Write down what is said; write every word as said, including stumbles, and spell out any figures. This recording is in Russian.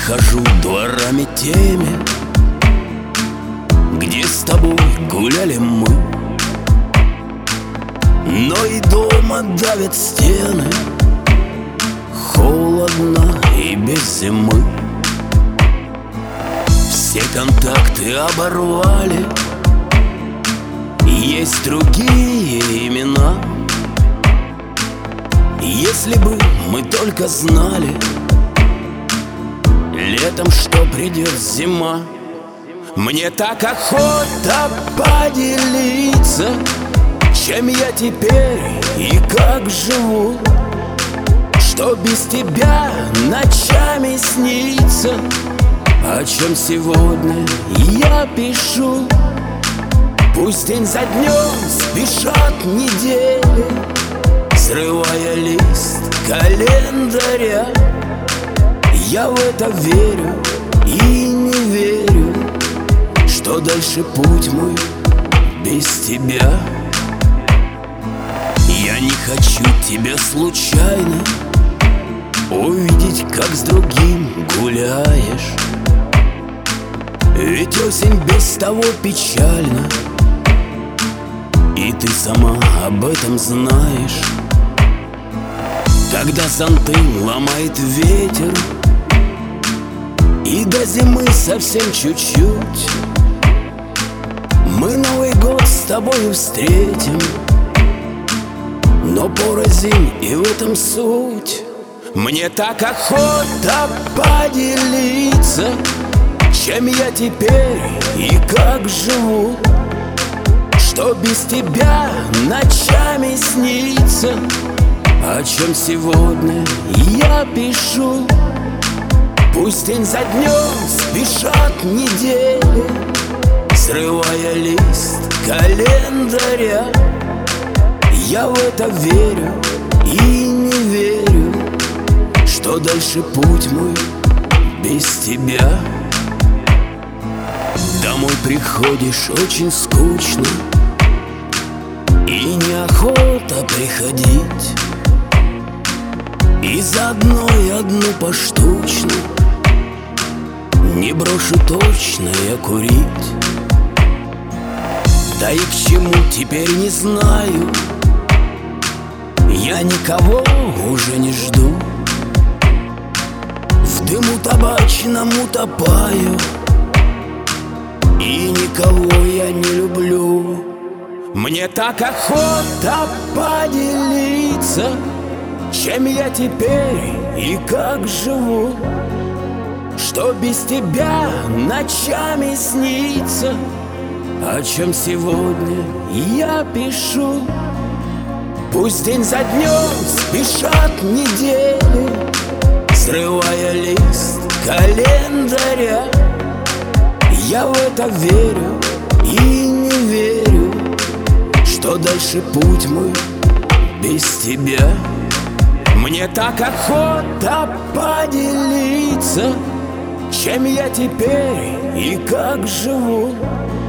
хожу дворами теми, где с тобой гуляли мы, но и дома давят стены, холодно и без зимы. Все контакты оборвали, есть другие имена. Если бы мы только знали летом, что придет зима. Мне так охота поделиться, чем я теперь и как живу, что без тебя ночами снится, о чем сегодня я пишу. Пусть день за днем спешат недели, срывая лист календаря. Я в это верю и не верю, что дальше путь мой без тебя. Я не хочу тебя случайно увидеть, как с другим гуляешь, ведь осень без того печальна, и ты сама об этом знаешь. Когда зонты ломает ветер, и до зимы совсем чуть-чуть, мы Новый год с тобой встретим, но порознь, и в этом суть. Мне так охота поделиться, чем я теперь и как живу, что без тебя ночами снится, о чем сегодня я пишу. Пусть день за днем спешат недели, срывая лист календаря. Я в это верю и не верю, что дальше путь мой без тебя. Домой приходишь очень скучно, и неохота приходить, и заодно и одну поштучно не брошу точно я курить. Да и к чему теперь не знаю, я никого уже не жду, в дыму табачном утопаю, и никого я не люблю. Мне так охота поделиться, чем я теперь и как живу, что без тебя ночами снится, о чем сегодня я пишу. Пусть день за днем спешат недели, срывая лист календаря. Я в это верю и не верю, что дальше путь мой без тебя. Мне так охота поделиться, чем я теперь и как живу,